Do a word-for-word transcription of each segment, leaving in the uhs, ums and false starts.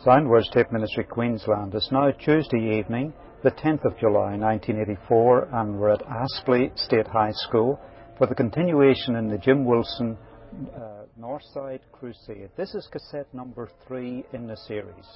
Soundwords Tape Ministry Queensland. It's now Tuesday evening, the tenth of July nineteen eighty-four, and we're at Aspley State High School for the continuation in the Jim Wilson uh, Northside Crusade. This is cassette number three in the series.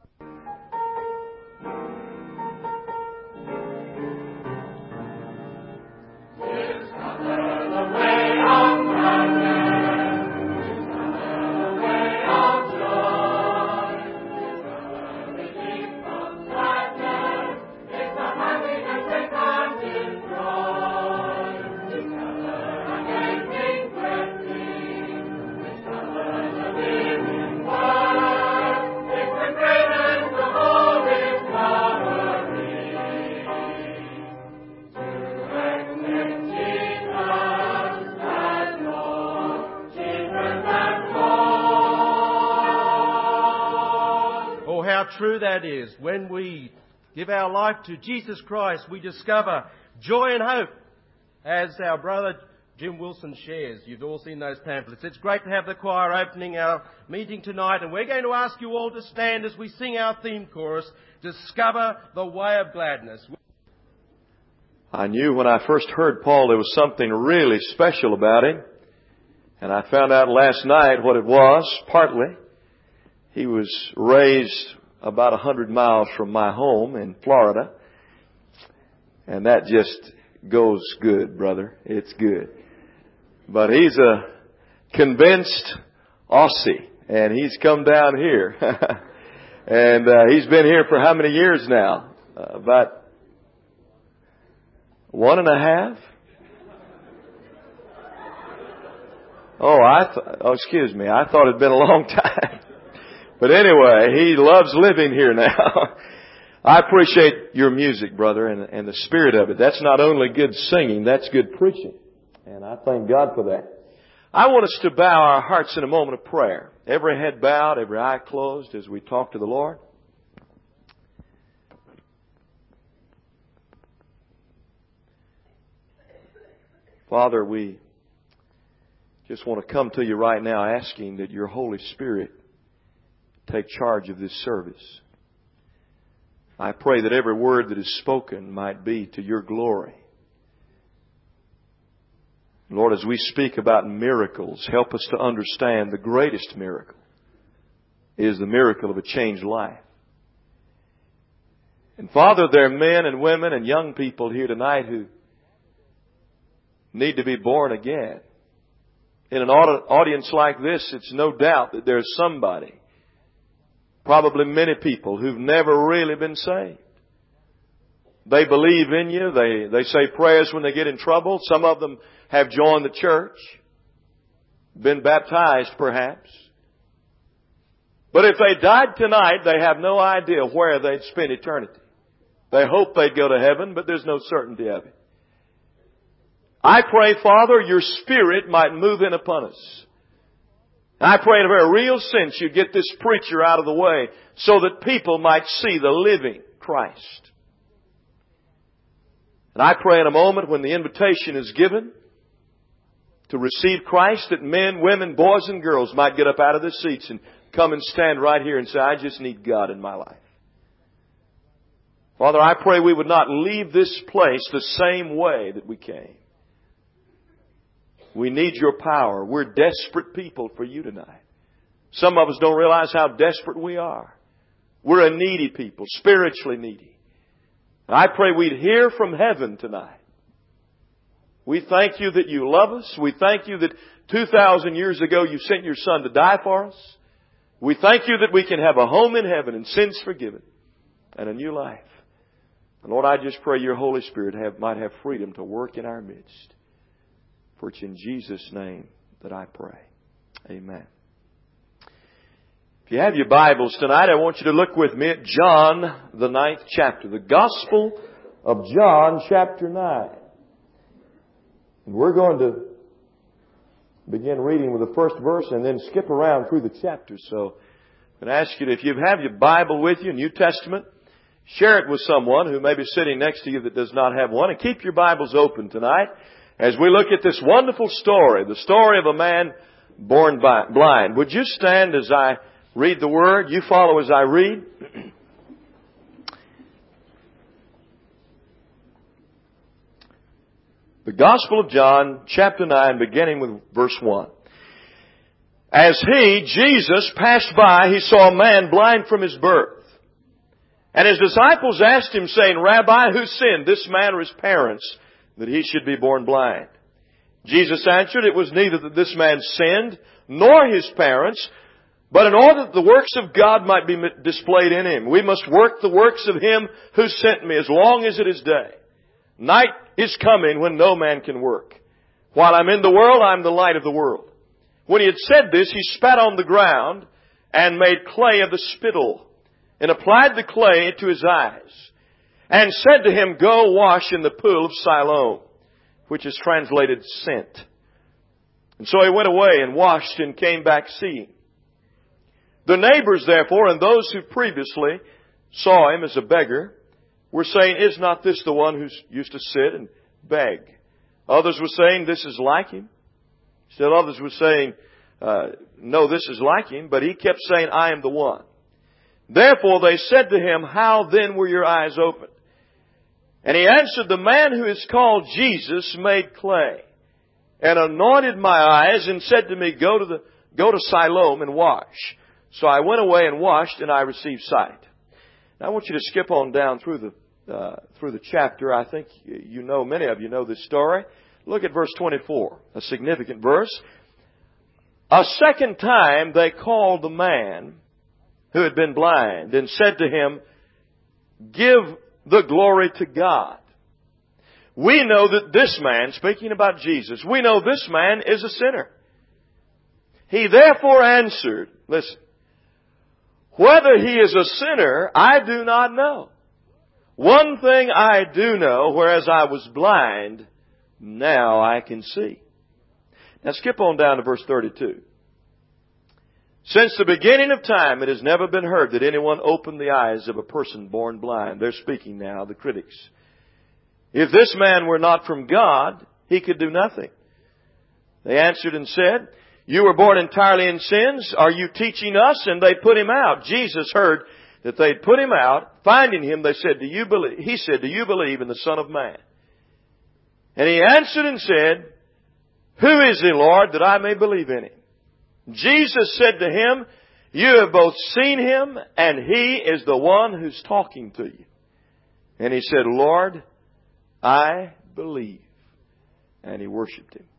True that is. When we give our life to Jesus Christ, we discover joy and hope, as our brother Jim Wilson shares. You've all seen those pamphlets. It's great to have the choir opening our meeting tonight, and we're going to ask you all to stand as we sing our theme chorus, Discover the Way of Gladness. I knew when I first heard Paul there was something really special about him, and I found out last night what it was, partly. He was raised about a hundred miles from my home in Florida. And that just goes good, brother. It's good. But he's a convinced Aussie. And he's come down here. and uh, he's been here for how many years now? Uh, about one and a half? Oh, I th- oh, excuse me. I thought it'd been a long time. But anyway, he loves living here now. I appreciate your music, brother, and, and the spirit of it. That's not only good singing, that's good preaching. And I thank God for that. I want us to bow our hearts in a moment of prayer. Every head bowed, every eye closed as we talk to the Lord. Father, we just want to come to you right now asking that your Holy Spirit take charge of this service. I pray that every word that is spoken might be to your glory. Lord, as we speak about miracles, help us to understand the greatest miracle is the miracle of a changed life. And Father, there are men and women and young people here tonight who need to be born again. In an audience like this, it's no doubt that there's somebody, probably many people, who've never really been saved. They believe in you. They, they say prayers when they get in trouble. Some of them have joined the church, been baptized perhaps. But if they died tonight, they have no idea where they'd spend eternity. They hope they'd go to heaven, but there's no certainty of it. I pray, Father, your Spirit might move in upon us. I pray in a very real sense you get this preacher out of the way so that people might see the living Christ. And I pray in a moment when the invitation is given to receive Christ that men, women, boys and girls might get up out of their seats and come and stand right here and say, I just need God in my life. Father, I pray we would not leave this place the same way that we came. We need your power. We're desperate people for you tonight. Some of us don't realize how desperate we are. We're a needy people, spiritually needy. And I pray we'd hear from heaven tonight. We thank you that you love us. We thank you that two thousand years ago you sent your Son to die for us. We thank you that we can have a home in heaven and sins forgiven and a new life. And Lord, I just pray your Holy Spirit have, might have freedom to work in our midst. For it's in Jesus' name that I pray. Amen. If you have your Bibles tonight, I want you to look with me at John, the ninth chapter. The Gospel of John, chapter nine. And we're going to begin reading with the first verse and then skip around through the chapter. So I'm going to ask you to, if you have your Bible with you, New Testament, share it with someone who may be sitting next to you that does not have one. And keep your Bibles open tonight as we look at this wonderful story, the story of a man born blind. Would you stand as I read the Word. You follow as I read. The Gospel of John, chapter nine, beginning with verse one. As he, Jesus, passed by, he saw a man blind from his birth. And his disciples asked him, saying, Rabbi, who sinned, this man or his parents, that he should be born blind? Jesus answered, it was neither that this man sinned, nor his parents, but in order that the works of God might be displayed in him. We must work the works of him who sent me as long as it is day. Night is coming when no man can work. While I'm in the world, I'm the light of the world. When he had said this, he spat on the ground and made clay of the spittle, and applied the clay to his eyes, and said to him, Go wash in the pool of Siloam, which is translated sent. And so he went away and washed and came back seeing. The neighbors, therefore, and those who previously saw him as a beggar, were saying, Is not this the one who used to sit and beg? Others were saying, This is like him. Still others were saying, uh, No, this is like him. But he kept saying, I am the one. Therefore they said to him, How then were your eyes opened? And he answered, The man who is called Jesus made clay, and anointed my eyes, and said to me, Go to the go to Siloam and wash. So I went away and washed, and I received sight. Now I want you to skip on down through the uh, through the chapter. I think you know, many of you know this story. Look at verse twenty-four, a significant verse. A second time they called the man who had been blind, and said to him, Give the glory to God. We know that this man, speaking about Jesus, we know this man is a sinner. He therefore answered, listen, whether he is a sinner, I do not know. One thing I do know, whereas I was blind, now I can see. Now skip on down to verse thirty-two. Since the beginning of time, it has never been heard that anyone opened the eyes of a person born blind. They're speaking now, the critics. If this man were not from God, he could do nothing. They answered and said, You were born entirely in sins. Are you teaching us? And they put him out. Jesus heard that they'd put him out. Finding him, they said, Do you believe? He said, Do you believe in the Son of Man? And he answered and said, Who is he, Lord, that I may believe in him? Jesus said to him, You have both seen him, and he is the one who's talking to you. And he said, Lord, I believe. And he worshipped him.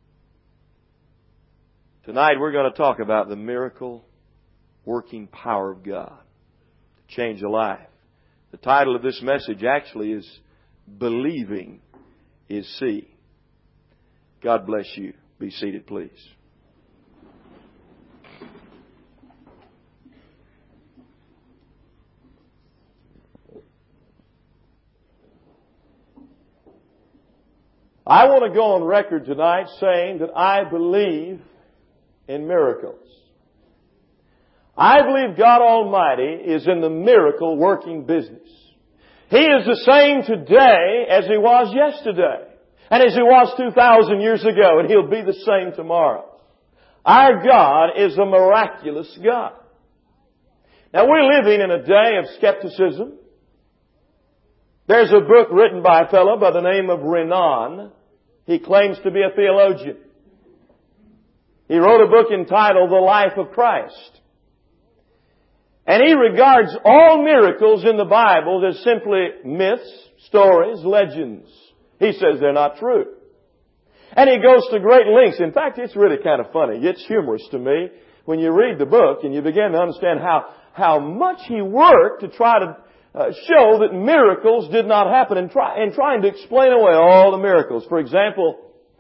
Tonight we're going to talk about the miracle working power of God to change a life. The title of this message actually is Believing is Seeing. God bless you. Be seated, please. I want to go on record tonight saying that I believe in miracles. I believe God Almighty is in the miracle working business. He is the same today as He was yesterday, and as He was two thousand years ago, and He'll be the same tomorrow. Our God is a miraculous God. Now we're living in a day of skepticism. There's a book written by a fellow by the name of Renan. He claims to be a theologian. He wrote a book entitled The Life of Christ. And he regards all miracles in the Bible as simply myths, stories, legends. He says they're not true. And he goes to great lengths. In fact, it's really kind of funny. It's humorous to me when you read the book and you begin to understand how, how much he worked to try to Uh, show that miracles did not happen, and, try, and trying to explain away all the miracles. For example,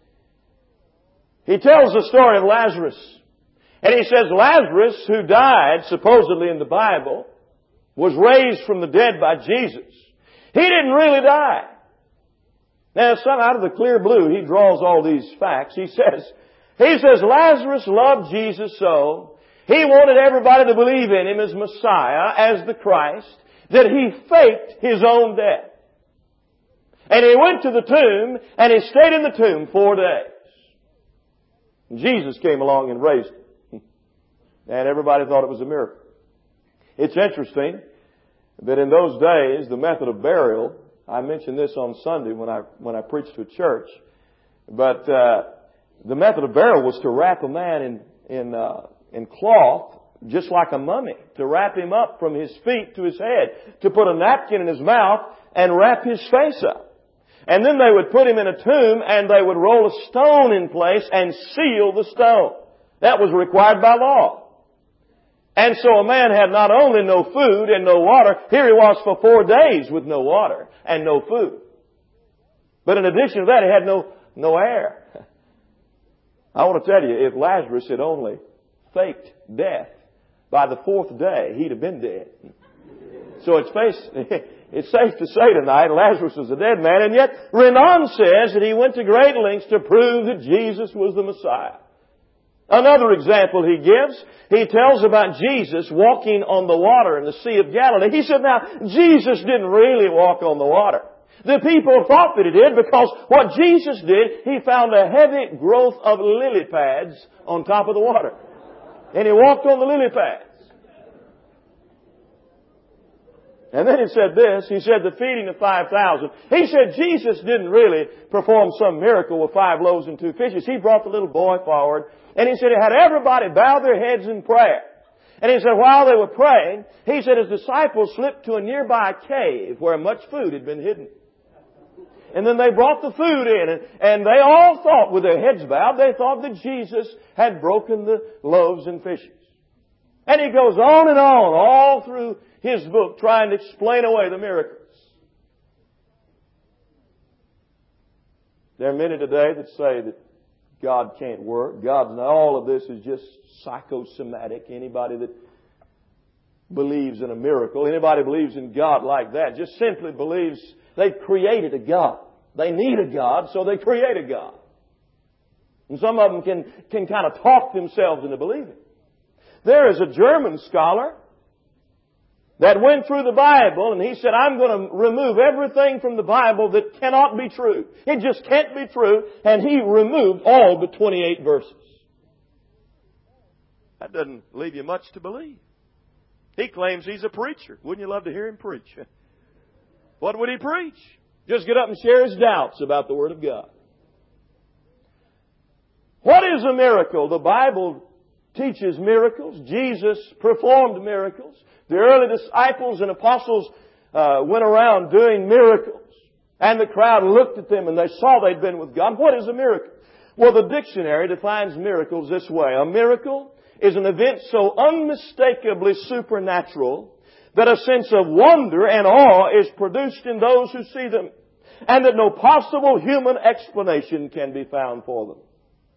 he tells the story of Lazarus. And he says Lazarus, who died supposedly in the Bible, was raised from the dead by Jesus. He didn't really die. Now, some out of the clear blue, he draws all these facts. He says, he says Lazarus loved Jesus so. He wanted everybody to believe in Him as Messiah, as the Christ, that he faked his own death. And he went to the tomb, and he stayed in the tomb four days. And Jesus came along and raised him. And everybody thought it was a miracle. It's interesting that in those days, the method of burial, I mentioned this on Sunday when I, when I preached to a church, but, uh, the method of burial was to wrap a man in, in, uh, in cloth, just like a mummy, to wrap him up from his feet to his head, to put a napkin in his mouth and wrap his face up. And then they would put him in a tomb and they would roll a stone in place and seal the stone. That was required by law. And so a man had not only no food and no water, here he was for four days with no water and no food. But in addition to that, he had no, no air. I want to tell you, if Lazarus had only faked death, by the fourth day, he'd have been dead. So it's, face, it's safe to say tonight, Lazarus was a dead man, and yet Renan says that he went to great lengths to prove that Jesus was the Messiah. Another example he gives, he tells about Jesus walking on the water in the Sea of Galilee. He said, now, Jesus didn't really walk on the water. The people thought that he did because what Jesus did, he found a heavy growth of lily pads on top of the water. And he walked on the lily pads. And then he said this, he said the feeding of five thousand. He said Jesus didn't really perform some miracle with five loaves and two fishes. He brought the little boy forward and he said he had everybody bow their heads in prayer. And he said while they were praying, he said his disciples slipped to a nearby cave where much food had been hidden. And then they brought the food in and, and they all thought with their heads bowed, they thought that Jesus had broken the loaves and fishes. And he goes on and on all through his book trying to explain away the miracles. There are many today that say that God can't work. God's not. All of this is just psychosomatic. Anybody that believes in a miracle, anybody believes in God like that, just simply believes they've created a God. They need a God, so they create a God. And some of them can, can kind of talk themselves into believing. There is a German scholar that went through the Bible and he said, I'm going to remove everything from the Bible that cannot be true. It just can't be true. And he removed all but twenty-eight verses. That doesn't leave you much to believe. He claims he's a preacher. Wouldn't you love to hear him preach? What would he preach? Just get up and share his doubts about the Word of God. What is a miracle? The Bible teaches miracles. Jesus performed miracles. The early disciples and apostles uh, went around doing miracles. And the crowd looked at them and they saw they'd been with God. What is a miracle? Well, the dictionary defines miracles this way. A miracle is an event so unmistakably supernatural that a sense of wonder and awe is produced in those who see them, and that no possible human explanation can be found for them.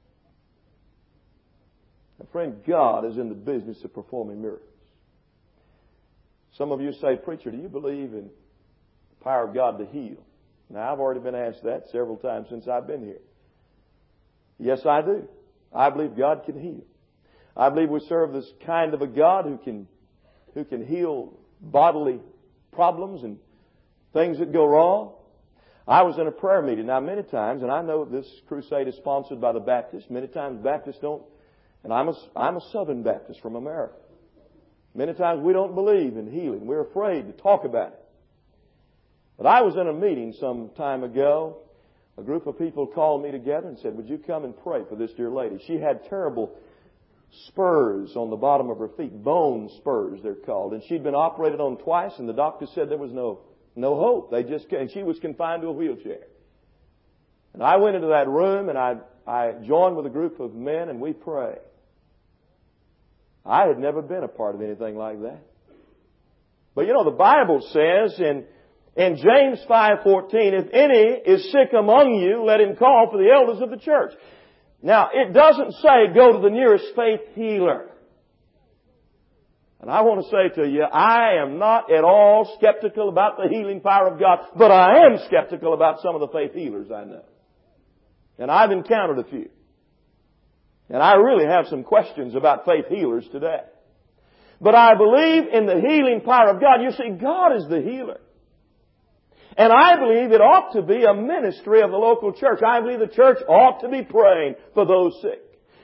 Now, friend, God is in the business of performing miracles. Some of you say, preacher, do you believe in the power of God to heal? Now, I've already been asked that several times since I've been here. Yes, I do. I believe God can heal. I believe we serve this kind of a God who can, who can heal bodily problems and things that go wrong. I was in a prayer meeting. Now, many times, and I know this crusade is sponsored by the Baptists. Many times Baptists don't, and I'm a, I'm a Southern Baptist from America. Many times we don't believe in healing. We're afraid to talk about it. But I was in a meeting some time ago. A group of people called me together and said, would you come and pray for this dear lady? She had terrible spurs on the bottom of her feet. Bone spurs, they're called. And she'd been operated on twice, and the doctor said there was no, no hope. They just, and she was confined to a wheelchair. And I went into that room, and I, I joined with a group of men, and we prayed. I had never been a part of anything like that. But you know, the Bible says in, in James five fourteen, if any is sick among you, let him call for the elders of the church. Now, it doesn't say go to the nearest faith healer. And I want to say to you, I am not at all skeptical about the healing power of God, but I am skeptical about some of the faith healers I know. And I've encountered a few. And I really have some questions about faith healers today. But I believe in the healing power of God. You see, God is the healer. And I believe it ought to be a ministry of the local church. I believe the church ought to be praying for those sick.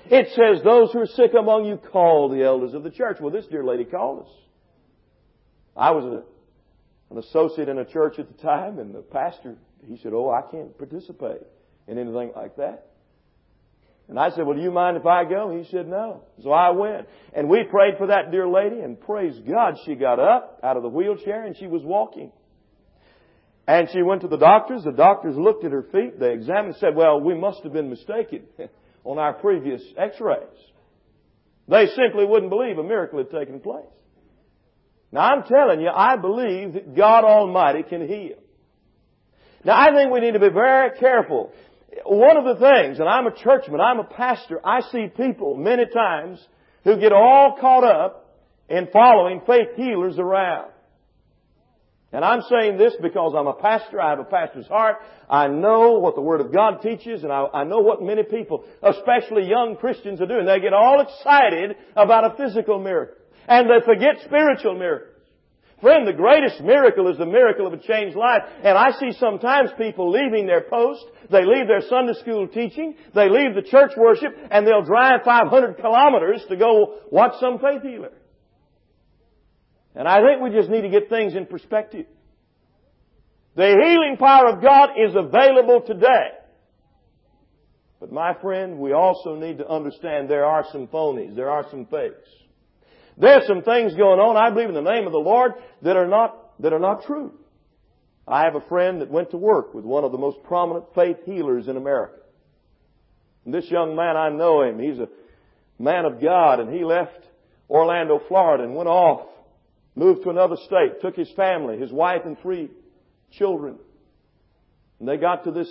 It says, those who are sick among you, call the elders of the church. Well, this dear lady called us. I was a, an associate in a church at the time, and the pastor, he said, oh, I can't participate in anything like that. And I said, well, do you mind if I go? He said, no. So I went. And we prayed for that dear lady, and praise God, she got up out of the wheelchair and she was walking. And she went to the doctors. The doctors looked at her feet. They examined and said, well, we must have been mistaken on our previous x-rays. They simply wouldn't believe a miracle had taken place. Now, I'm telling you, I believe that God Almighty can heal. Now, I think we need to be very careful. One of the things, and I'm a churchman, I'm a pastor, I see people many times who get all caught up in following faith healers around. And I'm saying this because I'm a pastor, I have a pastor's heart, I know what the Word of God teaches, and I, I know what many people, especially young Christians, are doing. They get all excited about a physical miracle, and they forget spiritual miracles. Friend, the greatest miracle is the miracle of a changed life. And I see sometimes people leaving their post, they leave their Sunday school teaching, they leave the church worship, and they'll drive five hundred kilometers to go watch some faith healer. And I think we just need to get things in perspective. The healing power of God is available today. But my friend, we also need to understand there are some phonies, there are some fakes. There's some things going on, I believe, in the name of the Lord that are not, that are not true. I have a friend that went to work with one of the most prominent faith healers in America. And this young man, I know him. He's a man of God, and he left Orlando, Florida, and went off, moved to another state, took his family, his wife and three children. And they got to this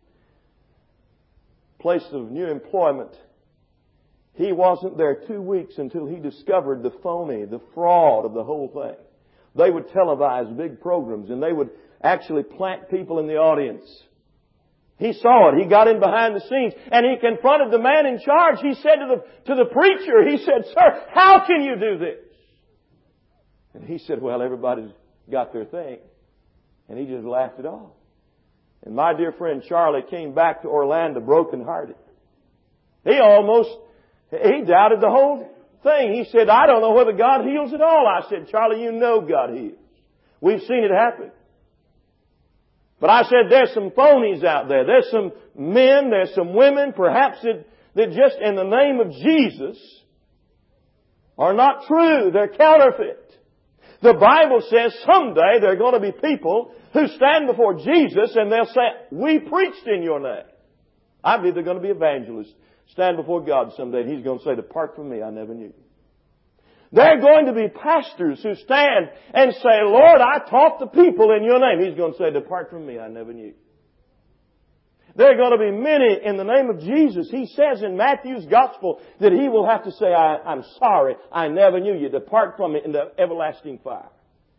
place of new employment. He wasn't there two weeks until he discovered the phony, the fraud of the whole thing. They would televise big programs, and they would actually plant people in the audience. He saw it. He got in behind the scenes, and he confronted the man in charge. He said to the, to the preacher, he said, sir, how can you do this? And he said, well, everybody's got their thing. And he just laughed it off. And my dear friend Charlie came back to Orlando brokenhearted. He almost... He doubted the whole thing. He said, I don't know whether God heals at all. I said, Charlie, you know God heals. We've seen it happen. But I said, there's some phonies out there. There's some men, there's some women, perhaps that, that just in the name of Jesus are not true. They're counterfeit. The Bible says someday there are going to be people who stand before Jesus and they'll say, we preached in your name. I believe they're going to be evangelists. Stand before God someday and He's going to say, depart from me, I never knew you. There are going to be pastors who stand and say, Lord, I taught the people in your name. He's going to say, depart from me, I never knew you. There are going to be many in the name of Jesus. He says in Matthew's Gospel that He will have to say, I, I'm sorry, I never knew you. Depart from me into everlasting fire.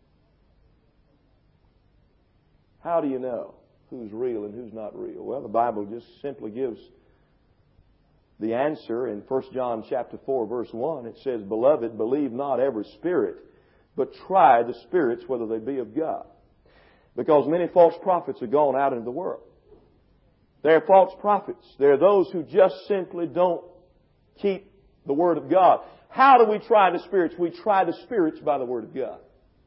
How do you know who's real and who's not real? Well, the Bible just simply gives the answer in First John chapter four, verse one. It says, Beloved, believe not every spirit, but try the spirits whether they be of God. Because many false prophets have gone out into the world. There are false prophets. There are those who just simply don't keep the Word of God. How do we try the spirits? We try the spirits by the Word of God.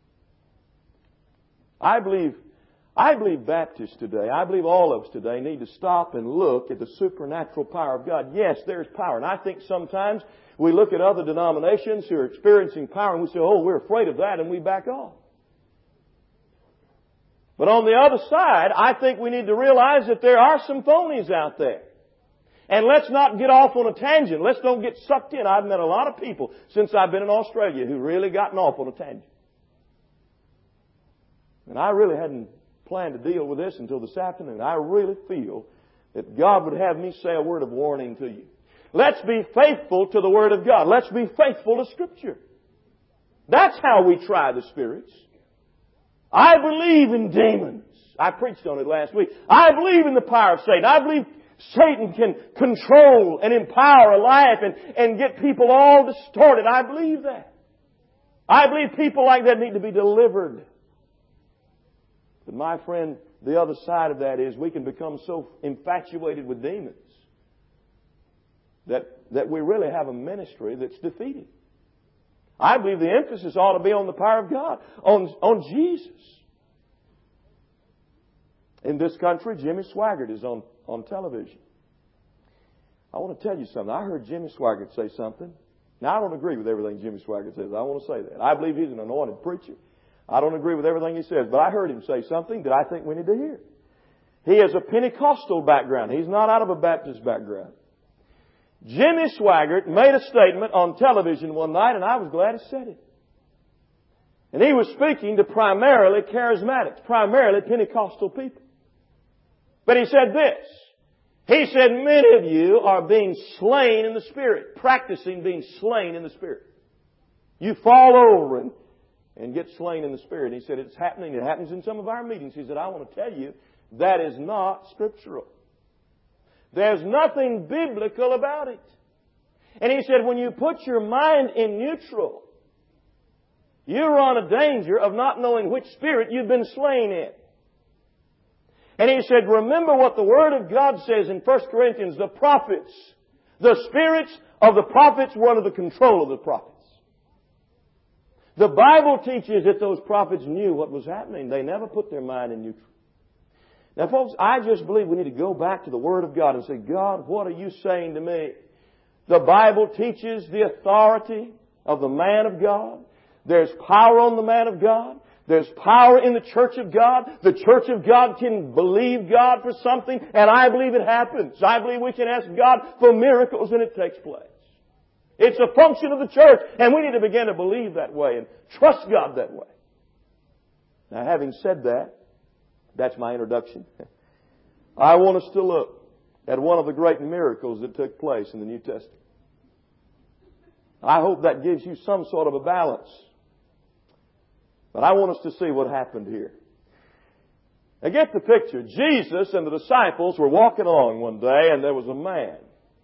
I believe I believe Baptists today, I believe all of us today need to stop and look at the supernatural power of God. Yes, there's power. And I think sometimes we look at other denominations who are experiencing power and we say, oh, we're afraid of that, and we back off. But on the other side, I think we need to realize that there are some phonies out there. And let's not get off on a tangent. Let's don't get sucked in. I've met a lot of people since I've been in Australia who really gotten off on a tangent. And I really hadn't plan to deal with this until this afternoon. I really feel that God would have me say a word of warning to you. Let's be faithful to the Word of God. Let's be faithful to Scripture. That's how we try the spirits. I believe in demons. I preached on it last week. I believe in the power of Satan. I believe Satan can control and empower a life and, and get people all distorted. I believe that. I believe people like that need to be delivered. But my friend, the other side of that is we can become so infatuated with demons that that we really have a ministry that's defeated. I believe the emphasis ought to be on the power of God, on, on Jesus. In this country, Jimmy Swaggart is on, on television. I want to tell you something. I heard Jimmy Swaggart say something. Now, I don't agree with everything Jimmy Swaggart says. I want to say that. I believe he's an anointed preacher. I don't agree with everything he says, but I heard him say something that I think we need to hear. He has a Pentecostal background. He's not out of a Baptist background. Jimmy Swaggart made a statement on television one night, and I was glad he said it. And he was speaking to primarily charismatics, primarily Pentecostal people. But he said this. He said, many of you are being slain in the Spirit, practicing being slain in the Spirit. You fall over and, and get slain in the Spirit. He said, it's happening. It happens in some of our meetings. He said, I want to tell you, that is not scriptural. There's nothing biblical about it. And he said, when you put your mind in neutral, you run a danger of not knowing which spirit you've been slain in. And he said, remember what the Word of God says in First Corinthians, the prophets, the spirits of the prophets were under the control of the prophets. The Bible teaches that those prophets knew what was happening. They never put their mind in neutral. Now, folks, I just believe we need to go back to the Word of God and say, God, what are you saying to me? The Bible teaches the authority of the man of God. There's power on the man of God. There's power in the church of God. The church of God can believe God for something, and I believe it happens. I believe we can ask God for miracles, and it takes place. It's a function of the church, and we need to begin to believe that way and trust God that way. Now, having said that, that's my introduction. I want us to look at one of the great miracles that took place in the New Testament. I hope that gives you some sort of a balance. But I want us to see what happened here. Now get the picture. Jesus and the disciples were walking along one day, and there was a man.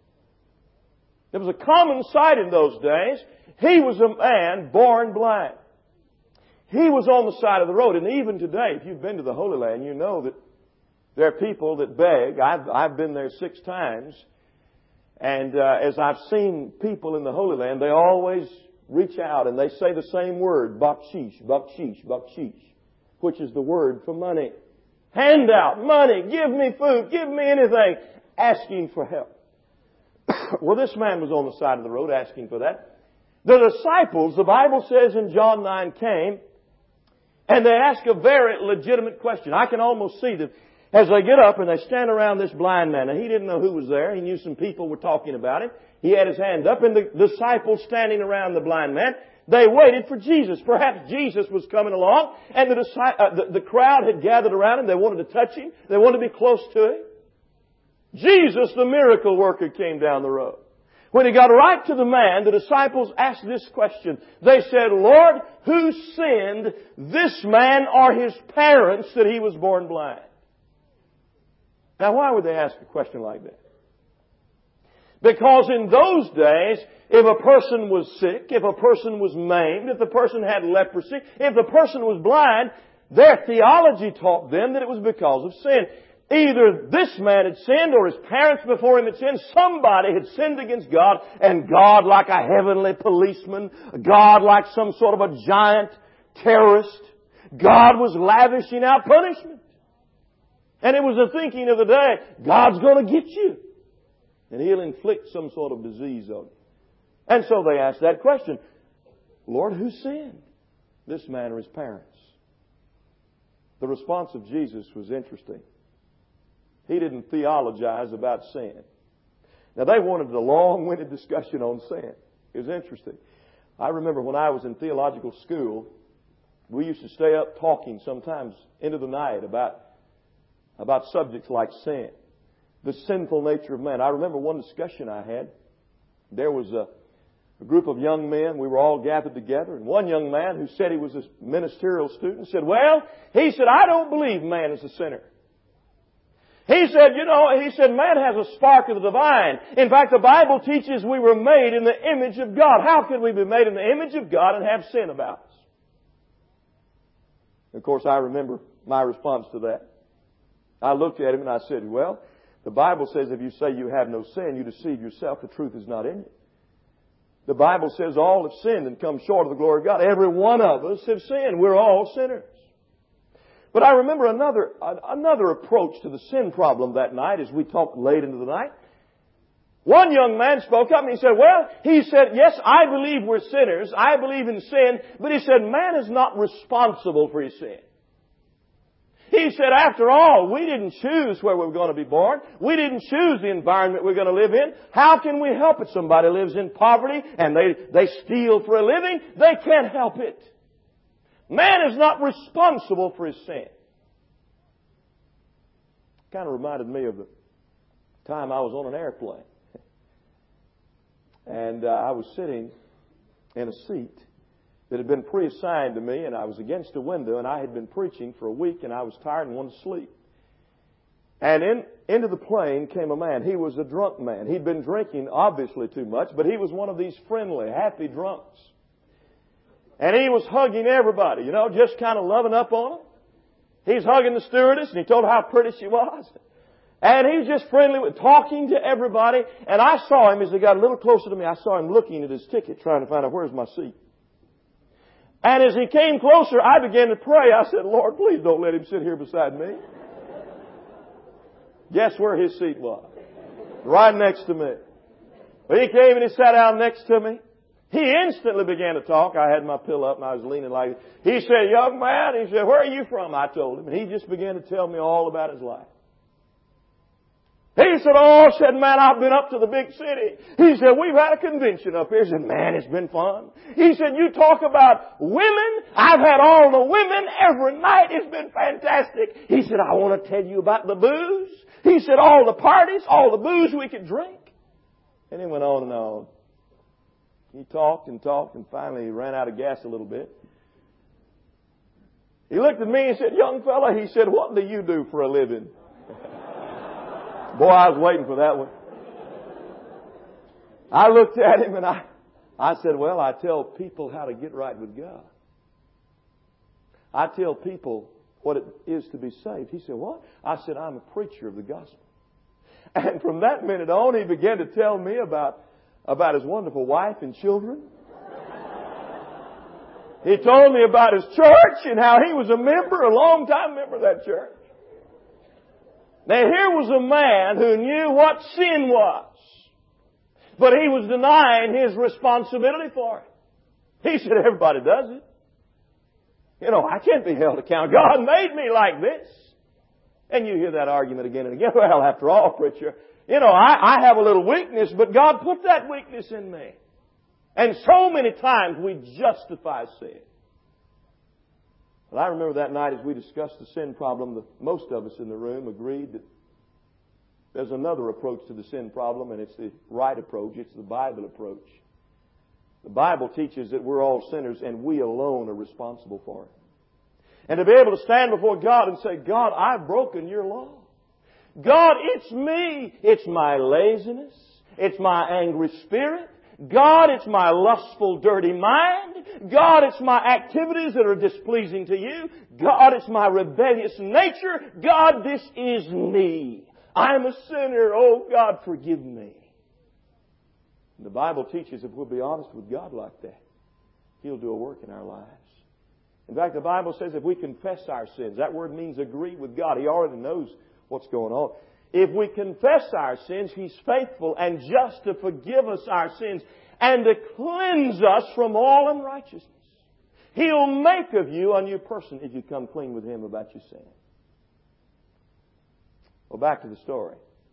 It was a common sight in those days. He was a man born blind. He was on the side of the road. And even today, if you've been to the Holy Land, you know that there are people that beg. I've, I've been there six times. And uh, as I've seen people in the Holy Land, they always reach out and they say the same word, bakshish, bakshish, bakshish, which is the word for money. Hand out money, give me food, give me anything, asking for help. Well, this man was on the side of the road asking for that. The disciples, the Bible says in John nine, came and they ask a very legitimate question. I can almost see them as they get up and they stand around this blind man. And he didn't know who was there. He knew some people were talking about him. He had his hand up, and the disciples standing around the blind man, they waited for Jesus. Perhaps Jesus was coming along, and the, uh, the, the crowd had gathered around him. They wanted to touch him. They wanted to be close to him. Jesus, the miracle worker, came down the road. When he got right to the man, the disciples asked this question. They said, Lord, who sinned, this man or his parents, that he was born blind? Now, why would they ask a question like that? Because in those days, if a person was sick, if a person was maimed, if the person had leprosy, if the person was blind, their theology taught them that it was because of sin. Either this man had sinned or his parents before him had sinned. Somebody had sinned against God, and God, like a heavenly policeman, God like some sort of a giant terrorist, God was lavishing out punishment. And it was the thinking of the day, God's going to get you. And He'll inflict some sort of disease on you. And so they asked that question. Lord, who sinned? This man or his parents? The response of Jesus was interesting. He didn't theologize about sin. Now they wanted a long-winded discussion on sin. It was interesting. I remember when I was in theological school, we used to stay up talking sometimes into the night about, about subjects like sin. The sinful nature of man. I remember one discussion I had. There was a, a group of young men. We were all gathered together. And one young man who said he was a ministerial student said, well, he said, I don't believe man is a sinner. He said, you know, he said, man has a spark of the divine. In fact, the Bible teaches we were made in the image of God. How could we be made in the image of God and have sin about us? Of course, I remember my response to that. I looked at him and I said, well, The Bible says if you say you have no sin, you deceive yourself. The truth is not in you. The Bible says all have sinned and come short of the glory of God. Every one of us have sinned. We're all sinners. But I remember another, another approach to the sin problem that night as we talked late into the night. One young man spoke up and he said, well, he said, yes, I believe we're sinners. I believe in sin. But he said, man is not responsible for his sin. He said, after all, we didn't choose where we were going to be born. We didn't choose the environment we're going to live in. How can we help it? Somebody lives in poverty and they, they steal for a living. They can't help it. Man is not responsible for his sin. Kind of reminded me of the time I was on an airplane. And uh, I was sitting in a seat that had been pre-assigned to me, and I was against a window, and I had been preaching for a week, and I was tired and wanted to sleep. And in, into the plane came a man. He was a drunk man. He'd been drinking, obviously too much, but he was one of these friendly, happy drunks. And he was hugging everybody, you know, just kind of loving up on them. He's hugging the stewardess, and he told her how pretty she was. And he was just friendly, with talking to everybody. And I saw him, as he got a little closer to me, I saw him looking at his ticket, trying to find out, where's my seat? And as he came closer, I began to pray. I said, Lord, please don't let him sit here beside me. Guess where his seat was? Right next to me. But he came and he sat down next to me. He instantly began to talk. I had my pillow up and I was leaning like, he said, young man, he said, where are you from? I told him. And he just began to tell me all about his life. He said, oh, said, man, I've been up to the big city. He said, we've had a convention up here. He said, man, it's been fun. He said, you talk about women. I've had all the women every night. It's been fantastic. He said, I want to tell you about the booze. He said, all the parties, all the booze we could drink. And he went on and on. He talked and talked and finally he ran out of gas a little bit. He looked at me and said, young fella, he said, what do you do for a living? Boy, I was waiting for that one. I looked at him and I, I said, well, I tell people how to get right with God. I tell people what it is to be saved. He said, what? I said, I'm a preacher of the gospel. And from that minute on, he began to tell me about, about his wonderful wife and children. He told me about his church and how he was a member, a long-time member of that church. Now here was a man who knew what sin was, but he was denying his responsibility for it. He said, everybody does it. You know, I can't be held accountable. God made me like this. And you hear that argument again and again. Well, after all, preacher, you know, I, I have a little weakness, but God put that weakness in me. And so many times we justify sin. But I remember that night as we discussed the sin problem, the, most of us in the room agreed that there's another approach to the sin problem, and it's the right approach. It's the Bible approach. The Bible teaches that we're all sinners and we alone are responsible for it. And to be able to stand before God and say, God, I've broken your law. God, it's me. It's my laziness. It's my angry spirit. God, it's my lustful, dirty mind. God, it's my activities that are displeasing to you. God, it's my rebellious nature. God, this is me. I'm a sinner. Oh, God, forgive me. And the Bible teaches if we'll be honest with God like that, He'll do a work in our lives. In fact, the Bible says if we confess our sins, that word means agree with God. He already knows what's going on. If we confess our sins, He's faithful and just to forgive us our sins and to cleanse us from all unrighteousness. He'll make of you a new person if you come clean with Him about your sin. Well, back to the story.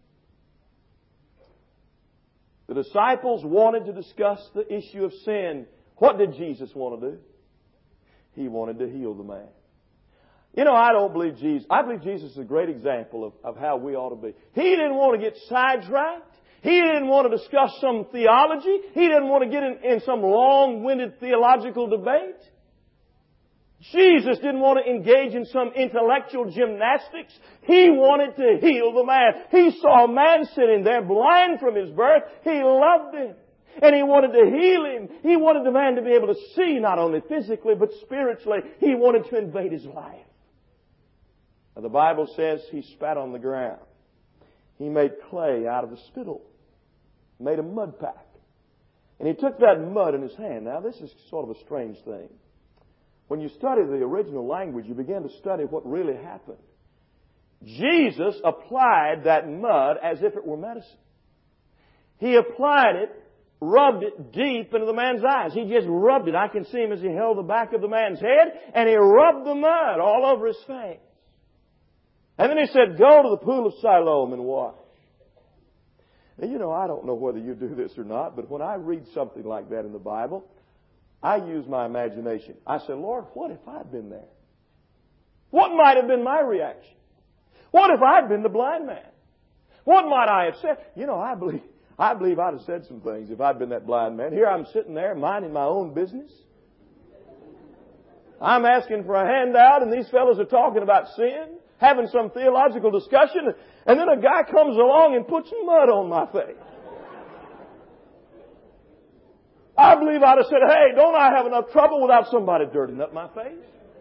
The disciples wanted to discuss the issue of sin. What did Jesus want to do? He wanted to heal the man. You know, I don't believe Jesus. I believe Jesus is a great example of, of how we ought to be. He didn't want to get sidetracked. He didn't want to discuss some theology. He didn't want to get in, in some long-winded theological debate. Jesus didn't want to engage in some intellectual gymnastics. He wanted to heal the man. He saw a man sitting there blind from his birth. He loved him. And He wanted to heal him. He wanted the man to be able to see not only physically but spiritually. He wanted to invade his life. Now, the Bible says he spat on the ground. he made clay out of the spittle, made a mud pack. And he took that mud in his hand. Now, this is sort of a strange thing. When you study the original language, you begin to study what really happened. Jesus applied that mud as if it were medicine. He applied it, rubbed it deep into the man's eyes. He just rubbed it. I can see him as he held the back of the man's head, and he rubbed the mud all over his face. And then he said, go to the pool of Siloam and wash. Now, you know, I don't know whether you do this or not, but when I read something like that in the Bible, I use my imagination. I say, Lord, what if I'd been there? What might have been my reaction? What if I'd been the blind man? What might I have said? You know, I believe, I believe I'd have said some things if I'd been that blind man. Here I'm sitting there minding my own business. I'm asking for a handout, and these fellows are talking about sin, having some theological discussion, and then a guy comes along and puts mud on my face. I believe I'd have said, hey, don't I have enough trouble without somebody dirtying up my face?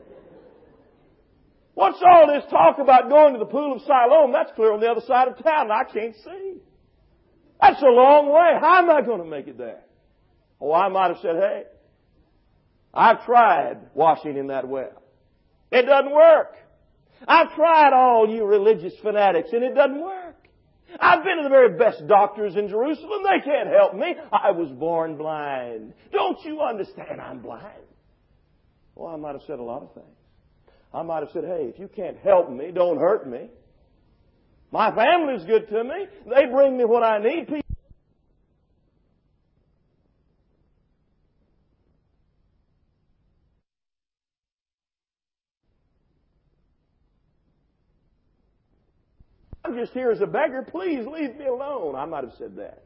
What's all this talk about going to the pool of Siloam? That's clear on the other side of town, and I can't see. That's a long way. How am I going to make it there? Oh, I might have said, hey, I've tried washing in that well. It doesn't work. I've tried all you religious fanatics, and it doesn't work. I've been to the very best doctors in Jerusalem. They can't help me. I was born blind. Don't you understand I'm blind? Well, I might have said a lot of things. I might have said, hey, if you can't help me, don't hurt me. My family's good to me. They bring me what I need. People I'm just here as a beggar. Please leave me alone. I might have said that.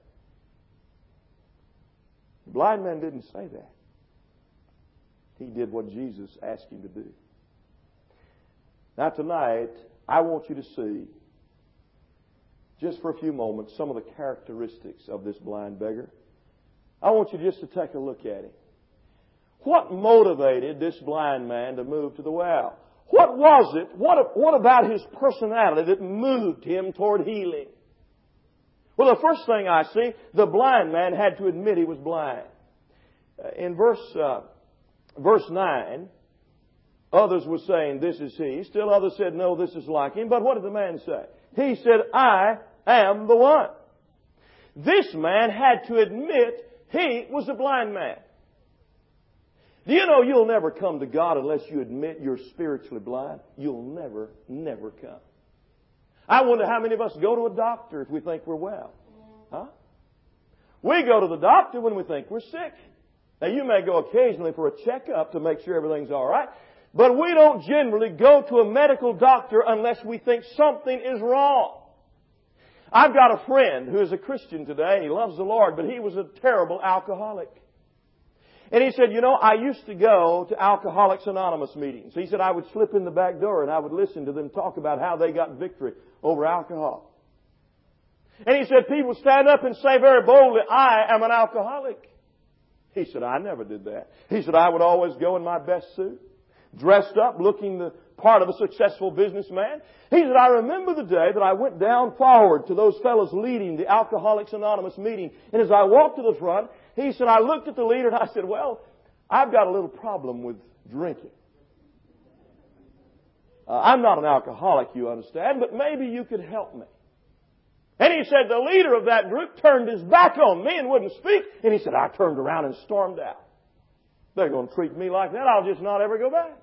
The blind man didn't say that. He did what Jesus asked him to do. Now tonight, I want you to see, just for a few moments, some of the characteristics of this blind beggar. I want you just to take a look at him. What motivated this blind man to move to the well? What was it? What, what about his personality that moved him toward healing? Well, the first thing I see, the blind man had to admit he was blind. In verse, uh, verse nine, others were saying, this is he. Still others said, no, this is like him. But what did the man say? He said, I am the one. This man had to admit he was a blind man. Do you know you'll never come to God unless you admit you're spiritually blind? You'll never, never come. I wonder how many of us go to a doctor if we think we're well. Huh? We go to the doctor when we think we're sick. Now, you may go occasionally for a checkup to make sure everything's all right, but we don't generally go to a medical doctor unless we think something is wrong. I've got a friend who is a Christian today. He loves the Lord, but he was a terrible alcoholic. And he said, you know, I used to go to Alcoholics Anonymous meetings. He said I would slip in the back door and I would listen to them talk about how they got victory over alcohol. And he said people stand up and say very boldly, I am an alcoholic. He said, I never did that. He said, I would always go in my best suit, dressed up, looking the part of a successful businessman. He said, I remember the day that I went down forward to those fellows leading the Alcoholics Anonymous meeting. And as I walked to the front, he said, I looked at the leader and I said, well, I've got a little problem with drinking. Uh, I'm not an alcoholic, you understand, but maybe you could help me. And he said, the leader of that group turned his back on me and wouldn't speak. And he said, I turned around and stormed out. They're going to treat me like that. I'll just not ever go back.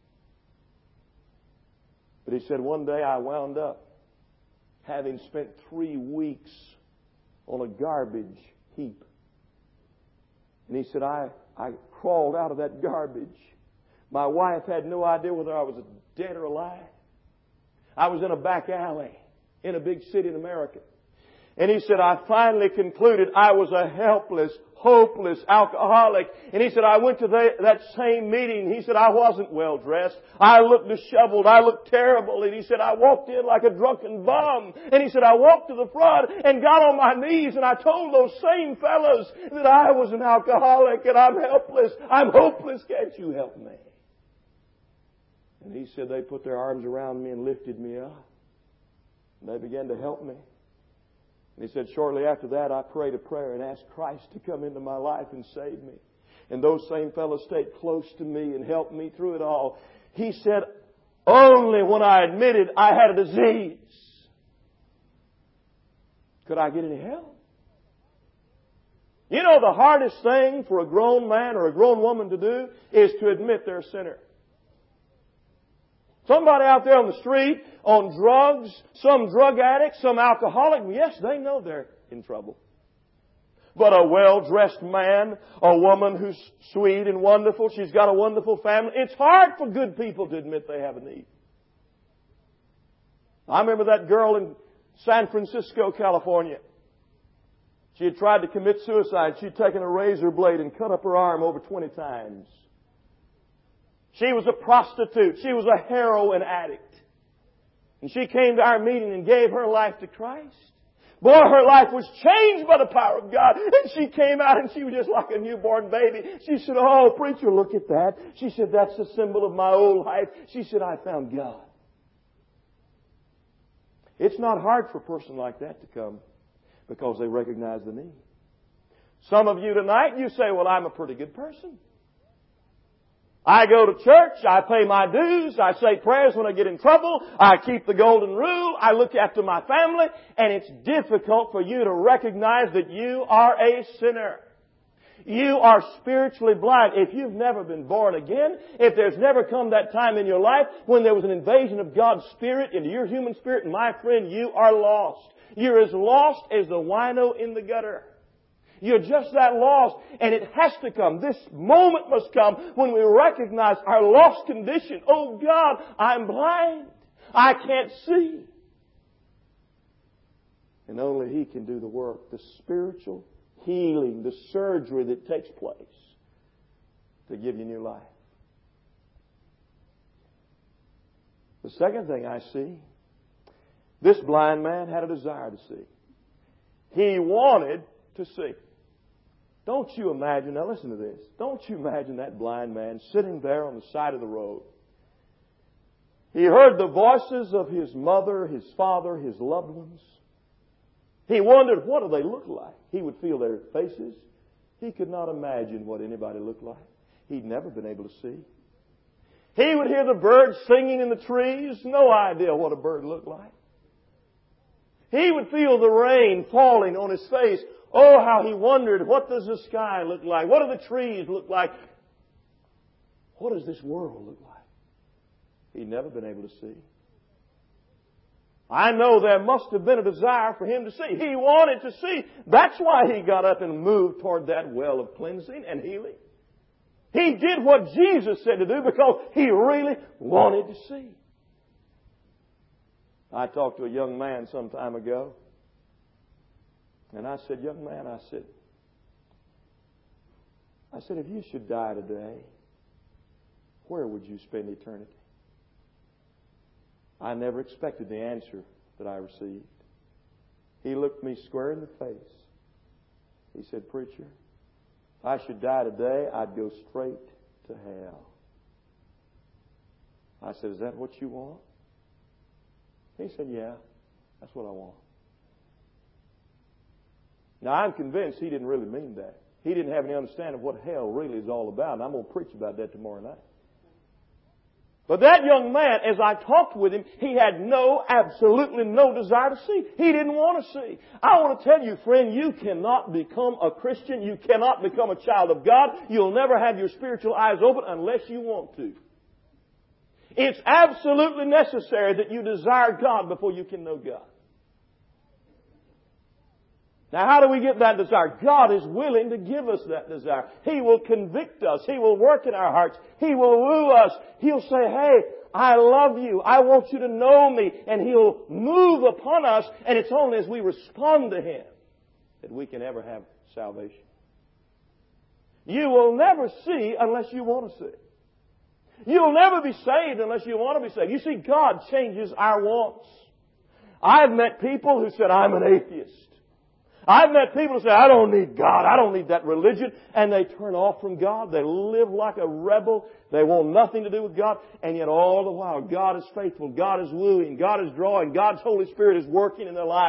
But he said, one day I wound up having spent three weeks on a garbage heap. And he said, I, I crawled out of that garbage. My wife had no idea whether I was dead or alive. I was in a back alley in a big city in America. And he said, I finally concluded I was a helpless, hopeless alcoholic. And he said, I went to the, that same meeting. He said, I wasn't well dressed. I looked disheveled. I looked terrible. And he said, I walked in like a drunken bum. And he said, I walked to the front and got on my knees and I told those same fellows that I was an alcoholic and I'm helpless. I'm hopeless. Can't you help me? And he said, they put their arms around me and lifted me up. And they began to help me. And he said, shortly after that, I prayed a prayer and asked Christ to come into my life and save me. And those same fellows stayed close to me and helped me through it all. He said, only when I admitted I had a disease could I get any help. You know, the hardest thing for a grown man or a grown woman to do is to admit they're a sinner. Somebody out there on the street, on drugs, some drug addict, some alcoholic, yes, they know they're in trouble. But a well-dressed man, a woman who's sweet and wonderful, she's got a wonderful family, it's hard for good people to admit they have a need. I remember that girl in San Francisco, California. She had tried to commit suicide. She'd taken a razor blade and cut up her arm over twenty times. She was a prostitute. She was a heroin addict. And she came to our meeting and gave her life to Christ. Boy, her life was changed by the power of God. And she came out and she was just like a newborn baby. She said, oh, preacher, look at that. She said, that's the symbol of my old life. She said, I found God. It's not hard for a person like that to come because they recognize the need. Some of you tonight, you say, well, I'm a pretty good person. I go to church, I pay my dues, I say prayers when I get in trouble, I keep the golden rule, I look after my family, and it's difficult for you to recognize that you are a sinner. You are spiritually blind. If you've never been born again, if there's never come that time in your life when there was an invasion of God's Spirit into your human spirit, my friend, you are lost. You're as lost as the wino in the gutter. You're just that lost, and it has to come. This moment must come when we recognize our lost condition. Oh God, I'm blind. I can't see. And only He can do the work, the spiritual healing, the surgery that takes place to give you new life. The second thing I see, this blind man had a desire to see. He wanted to see. Don't you imagine, now listen to this, don't you imagine that blind man sitting there on the side of the road. He heard the voices of his mother, his father, his loved ones. He wondered, what do they look like? He would feel their faces. He could not imagine what anybody looked like. He'd never been able to see. He would hear the birds singing in the trees. No idea what a bird looked like. He would feel the rain falling on his face. Oh, how he wondered, what does the sky look like? What do the trees look like? What does this world look like? He'd never been able to see. I know there must have been a desire for him to see. He wanted to see. That's why he got up and moved toward that well of cleansing and healing. He did what Jesus said to do because he really wanted to see. I talked to a young man some time ago. And I said, young man, I said, I said, if you should die today, where would you spend eternity? I never expected the answer that I received. He looked me square in the face. He said, preacher, if I should die today, I'd go straight to hell. I said, is that what you want? He said, yeah, that's what I want. Now, I'm convinced he didn't really mean that. He didn't have any understanding of what hell really is all about, and I'm going to preach about that tomorrow night. But that young man, as I talked with him, he had no, absolutely no desire to see. He didn't want to see. I want to tell you, friend, you cannot become a Christian. You cannot become a child of God. You'll never have your spiritual eyes open unless you want to. It's absolutely necessary that you desire God before you can know God. Now, how do we get that desire? God is willing to give us that desire. He will convict us. He will work in our hearts. He will woo us. He'll say, hey, I love you. I want you to know me. And He'll move upon us. And it's only as we respond to Him that we can ever have salvation. You will never see unless you want to see. You'll never be saved unless you want to be saved. You see, God changes our wants. I've met people who said, I'm an atheist. I've met people who say, I don't need God. I don't need that religion. And they turn off from God. They live like a rebel. They want nothing to do with God. And yet all the while, God is faithful. God is wooing. God is drawing. God's Holy Spirit is working in their lives.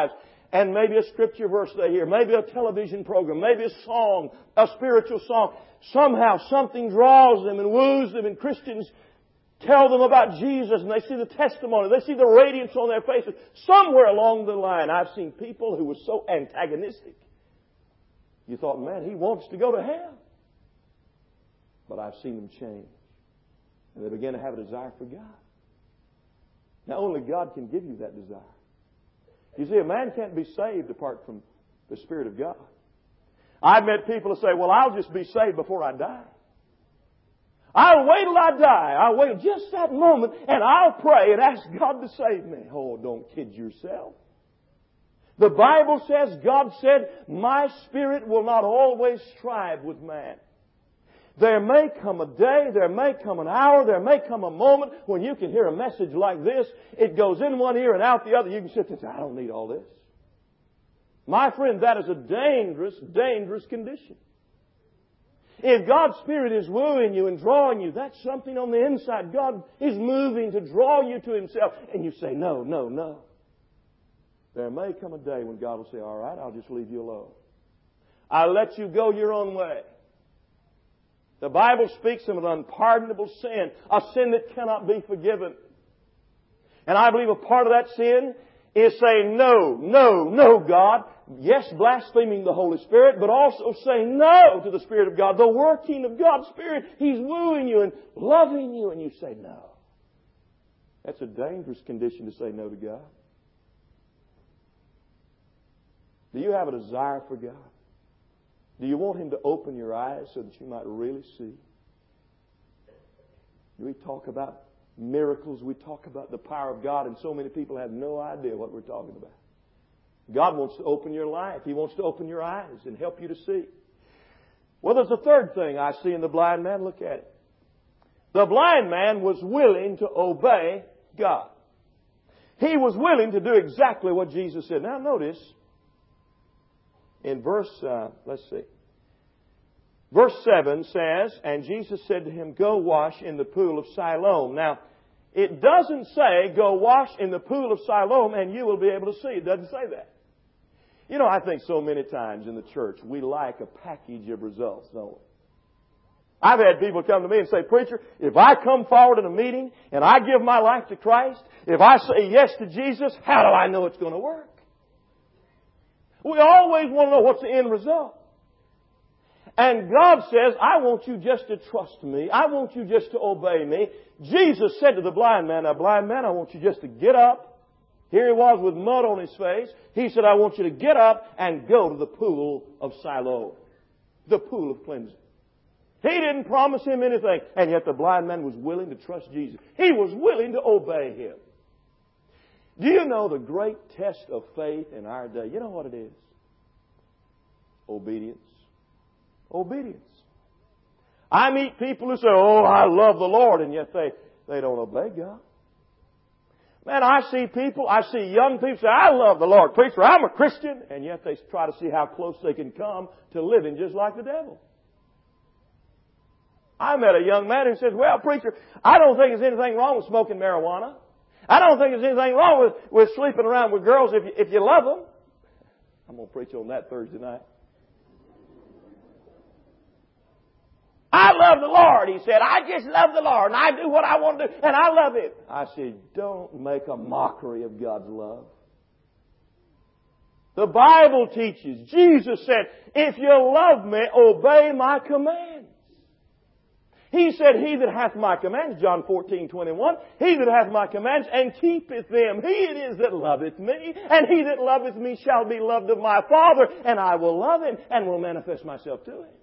and maybe a scripture verse they hear, maybe a television program, maybe a song, a spiritual song. Somehow something draws them and woos them, and Christians tell them about Jesus, and they see the testimony, they see the radiance on their faces. Somewhere along the line, I've seen people who were so antagonistic. You thought, man, he wants to go to hell. But I've seen them change. And they begin to have a desire for God. Now, only God can give you that desire. You see, a man can't be saved apart from the Spirit of God. I've met people who say, well, I'll just be saved before I die. I'll wait till I die. I'll wait just that moment and I'll pray and ask God to save me. Oh, don't kid yourself. The Bible says, God said, my spirit will not always strive with man. There may come a day, there may come an hour, there may come a moment when you can hear a message like this. It goes in one ear and out the other. You can sit there and say, I don't need all this. My friend, that is a dangerous, dangerous condition. If God's Spirit is wooing you and drawing you, that's something on the inside. God is moving to draw you to Himself. And you say, no, no, no. There may come a day when God will say, all right, I'll just leave you alone. I'll let you go your own way. The Bible speaks of an unpardonable sin, a sin that cannot be forgiven. And I believe a part of that sin is saying, no, no, no, God. Yes, blaspheming the Holy Spirit, but also saying no to the Spirit of God. The working of God's Spirit. He's wooing you and loving you, and you say no. That's a dangerous condition to say no to God. Do you have a desire for God? Do you want Him to open your eyes so that you might really see? We talk about miracles. We talk about the power of God, and so many people have no idea what we're talking about. God wants to open your life. He wants to open your eyes and help you to see. Well, there's a third thing I see in the blind man. Look at it. The blind man was willing to obey God. He was willing to do exactly what Jesus said. Now notice, in verse, uh, let's see. Verse seven says, and Jesus said to him, go wash in the pool of Siloam. Now, it doesn't say, go wash in the pool of Siloam and you will be able to see. It doesn't say that. You know, I think so many times in the church we like a package of results, don't we? I've had people come to me and say, preacher, if I come forward in a meeting and I give my life to Christ, if I say yes to Jesus, how do I know it's going to work? We always want to know what's the end result. And God says, I want you just to trust me. I want you just to obey me. Jesus said to the blind man, now blind man, I want you just to get up. Here he was with mud on his face. He said, I want you to get up and go to the pool of Siloam. The pool of cleansing. He didn't promise him anything. And yet the blind man was willing to trust Jesus. He was willing to obey Him. Do you know the great test of faith in our day? You know what it is? Obedience. Obedience. I meet people who say, oh, I love the Lord, and yet they, they don't obey God. Man, I see people, I see young people say, I love the Lord. Preacher, I'm a Christian, and yet they try to see how close they can come to living just like the devil. I met a young man who says, well, preacher, I don't think there's anything wrong with smoking marijuana. I don't think there's anything wrong with, with sleeping around with girls if you, if you love them. I'm going to preach on that Thursday night. I love the Lord, he said. I just love the Lord, and I do what I want to do, and I love Him. I said, don't make a mockery of God's love. The Bible teaches, Jesus said, if you love me, obey my commands. He said, he that hath my commands, John fourteen twenty-one, he that hath my commands and keepeth them, he it is that loveth me, and he that loveth me shall be loved of my Father, and I will love him and will manifest myself to him.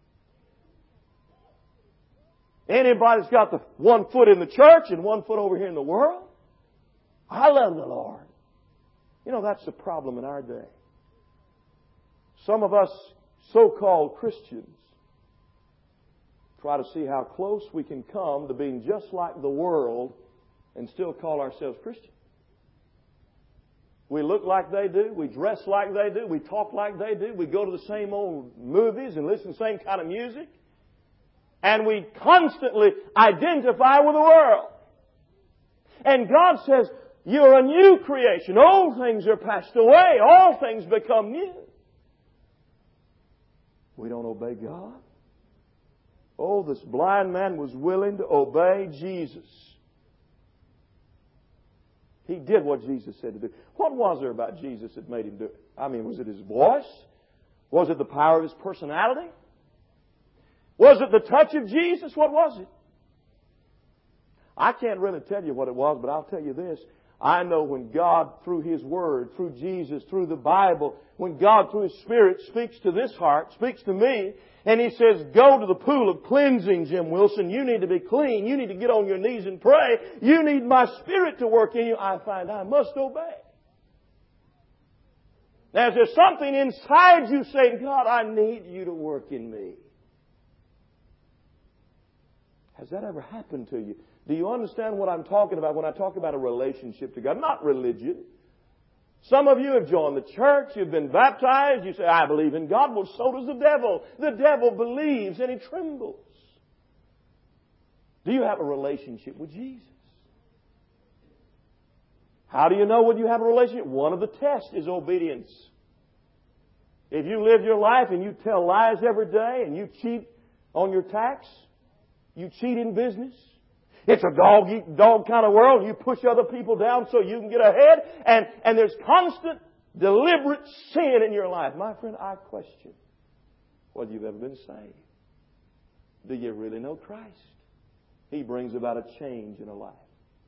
Anybody's got the one foot in the church and one foot over here in the world? I love the Lord. You know, that's the problem in our day. Some of us so-called Christians try to see how close we can come to being just like the world and still call ourselves Christian. We look like they do. We dress like they do. We talk like they do. We go to the same old movies and listen to the same kind of music. And we constantly identify with the world. And God says, You're a new creation. Old things are passed away. All things become new. We don't obey God. Oh, this blind man was willing to obey Jesus. He did what Jesus said to do. What was there about Jesus that made him do it? I mean, was it his voice? Was it the power of his personality? Was it the touch of Jesus? What was it? I can't really tell you what it was, but I'll tell you this. I know when God, through His Word, through Jesus, through the Bible, when God, through His Spirit, speaks to this heart, speaks to me, and He says, go to the pool of cleansing, Jim Wilson. You need to be clean. You need to get on your knees and pray. You need my Spirit to work in you. I find I must obey. Now, is there something inside you saying, God, I need you to work in me? Has that ever happened to you? Do you understand what I'm talking about when I talk about a relationship to God? Not religion. Some of you have joined the church. You've been baptized. You say, I believe in God. Well, so does the devil. The devil believes and he trembles. Do you have a relationship with Jesus? How do you know whether you have a relationship? One of the tests is obedience. If you live your life and you tell lies every day and you cheat on your tax, you cheat in business, it's a dog-eat-dog kind of world. You push other people down so you can get ahead. And, and there's constant, deliberate sin in your life. My friend, I question whether you've ever been saved. Do you really know Christ? He brings about a change in a life.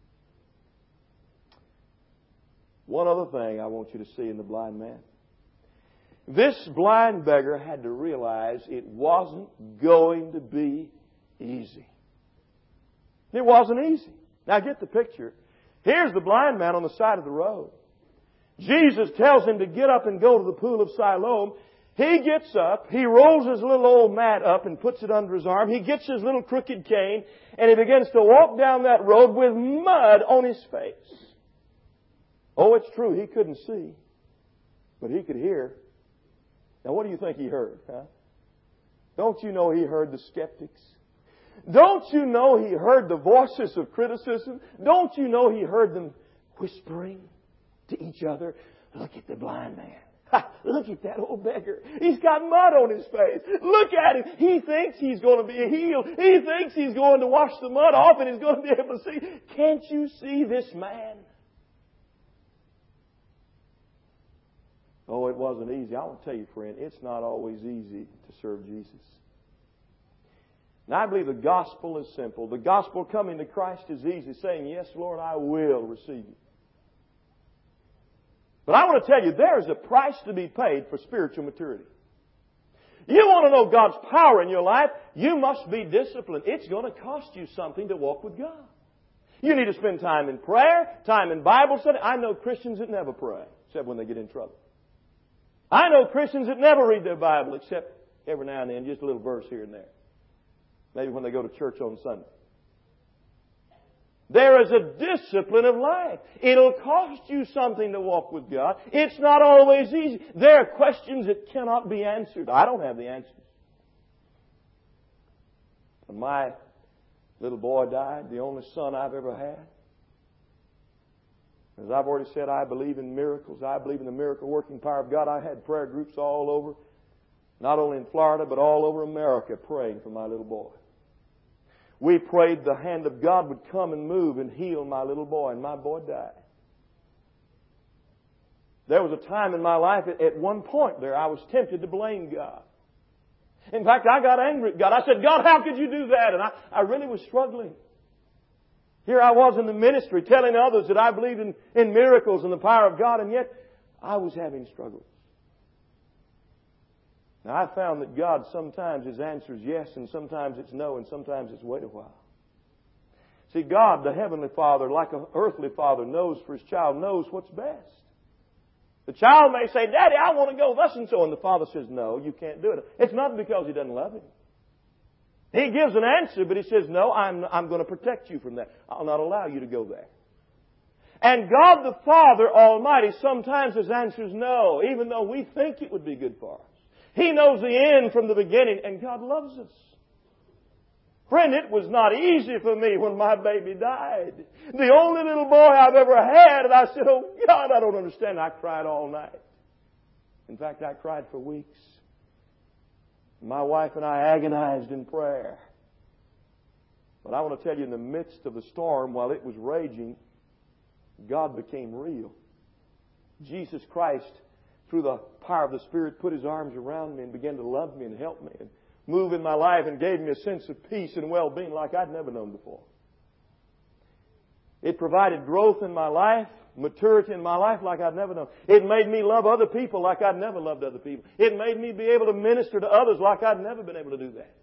One other thing I want you to see in the blind man. This blind beggar had to realize it wasn't going to be easy. It wasn't easy. Now get the picture. Here's the blind man on the side of the road. Jesus tells him to get up and go to the pool of Siloam. He gets up, he rolls his little old mat up and puts it under his arm. He gets his little crooked cane and he begins to walk down that road with mud on his face. Oh, it's true, he couldn't see, but he could hear. Now what do you think he heard? Huh? Don't you know he heard the skeptics? Don't you know he heard the voices of criticism? Don't you know he heard them whispering to each other? Look at the blind man. Ha, look at that old beggar. He's got mud on his face. Look at him. He thinks he's going to be healed. He thinks he's going to wash the mud off and he's going to be able to see. Can't you see this man? Oh, it wasn't easy. I want to tell you, friend, it's not always easy to serve Jesus. And I believe the gospel is simple. The gospel coming to Christ is easy, saying, yes, Lord, I will receive you. But I want to tell you, there is a price to be paid for spiritual maturity. You want to know God's power in your life, you must be disciplined. It's going to cost you something to walk with God. You need to spend time in prayer, time in Bible study. I know Christians that never pray, except when they get in trouble. I know Christians that never read their Bible, except every now and then, just a little verse here and there. Maybe when they go to church on Sunday. There is a discipline of life. It'll cost you something to walk with God. It's not always easy. There are questions that cannot be answered. I don't have the answers. When my little boy died, the only son I've ever had, as I've already said, I believe in miracles. I believe in the miracle working power of God. I had prayer groups all over, not only in Florida, but all over America, praying for my little boy. We prayed the hand of God would come and move and heal my little boy, and my boy died. There was a time in my life, at one point there, I was tempted to blame God. In fact, I got angry at God. I said, God, how could you do that? And I, I really was struggling. Here I was in the ministry telling others that I believed in, in miracles and the power of God, and yet I was having struggles. Now, I found that God sometimes His answer is yes, and sometimes it's no, and sometimes it's wait a while. See, God, the Heavenly Father, like an earthly father, knows for His child, knows what's best. The child may say, Daddy, I want to go thus and so, and the father says, no, you can't do it. It's not because He doesn't love him. He gives an answer, but He says, no, I'm, I'm going to protect you from that. I'll not allow you to go there. And God the Father Almighty, sometimes His answer is no, even though we think it would be good for us. He knows the end from the beginning, and God loves us. Friend, it was not easy for me when my baby died. The only little boy I've ever had, and I said, oh God, I don't understand. I cried all night. In fact, I cried for weeks. My wife and I agonized in prayer. But I want to tell you, in the midst of the storm, while it was raging, God became real. Jesus Christ, through the power of the Spirit, put His arms around me and began to love me and help me and move in my life and gave me a sense of peace and well-being like I'd never known before. It provided growth in my life, maturity in my life like I'd never known. It made me love other people like I'd never loved other people. It made me be able to minister to others like I'd never been able to do that.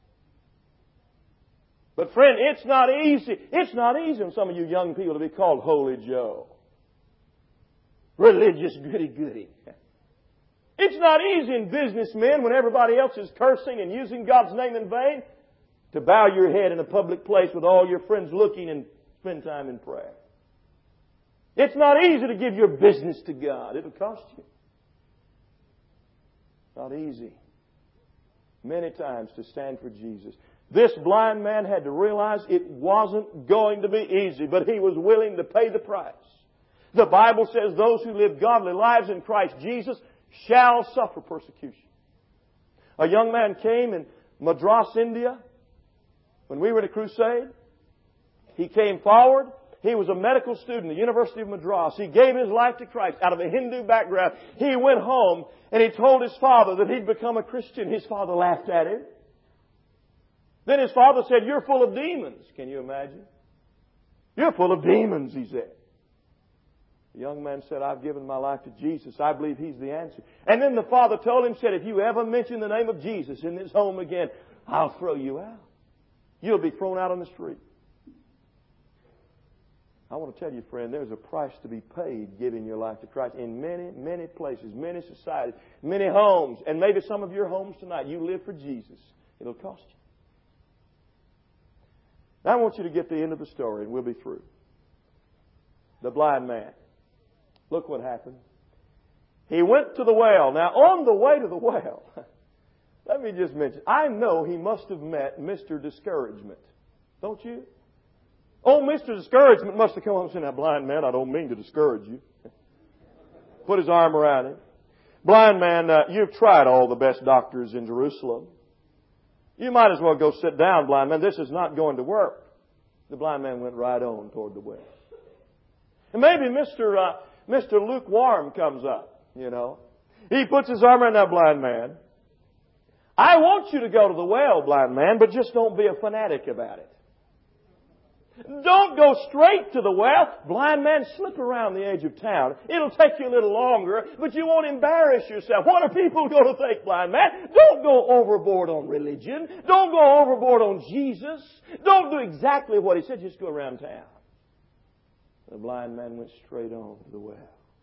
But friend, it's not easy. It's not easy for some of you young people to be called Holy Joe. Religious goody-goody. It's not easy in businessmen when everybody else is cursing and using God's name in vain to bow your head in a public place with all your friends looking and spend time in prayer. It's not easy to give your business to God. It'll cost you. Not easy. Many times to stand for Jesus. This blind man had to realize it wasn't going to be easy, but he was willing to pay the price. The Bible says those who live godly lives in Christ Jesus shall suffer persecution. A young man came in Madras, India, when we were in a crusade. He came forward. He was a medical student at the University of Madras. He gave his life to Christ out of a Hindu background. He went home and he told his father that he'd become a Christian. His father laughed at him. Then his father said, "You're full of demons." Can you imagine? "You're full of demons," he said. The young man said, "I've given my life to Jesus. I believe He's the answer." And then the father told him, said, "If you ever mention the name of Jesus in this home again, I'll throw you out. You'll be thrown out on the street." I want to tell you, friend, there's a price to be paid giving your life to Christ in many, many places, many societies, many homes, and maybe some of your homes tonight. You live for Jesus. It'll cost you. Now I want you to get to the end of the story and we'll be through. The blind man. Look what happened. He went to the well. Now on the way to the well, let me just mention, I know he must have met Mister Discouragement. Don't you? Oh, Mister Discouragement must have come up and said, "Now, blind man, I don't mean to discourage you." Put his arm around him. "Blind man, uh, you've tried all the best doctors in Jerusalem. You might as well go sit down, blind man. This is not going to work." The blind man went right on toward the well. And maybe Mister Uh, Mister Lukewarm comes up, you know. He puts his arm around that blind man. "I want you to go to the well, blind man, but just don't be a fanatic about it. Don't go straight to the well. Blind man, slip around the edge of town. It'll take you a little longer, but you won't embarrass yourself. What are people going to think, blind man? Don't go overboard on religion. Don't go overboard on Jesus. Don't do exactly what he said. Just go around town." The blind man went straight on to the well.